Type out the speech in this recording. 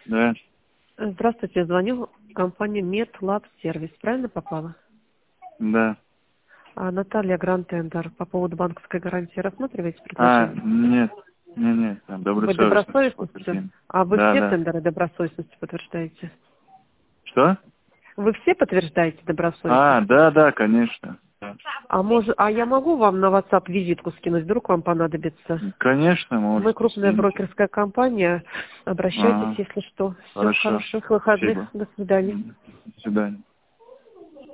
Да, Здравствуйте, звоню в компанию MedLab Service. Правильно попала? да. Наталья Гранд-Тендер по поводу банковской гарантии. Рассматриваете предложение? Нет, нет, там Вы добросовестность добросовестностью? подтверждение. А вы Да, все да. тендеры добросовестностью подтверждаете? Что? Вы все подтверждаете добросовестностью? Да, конечно. Да. А я могу вам на WhatsApp визитку скинуть, вдруг вам понадобится? Конечно, Мы можете, крупная скиньте. брокерская компания. Обращайтесь, Ага, если что. Все, хорошо. хороших выходных. Спасибо. До свидания. До свидания.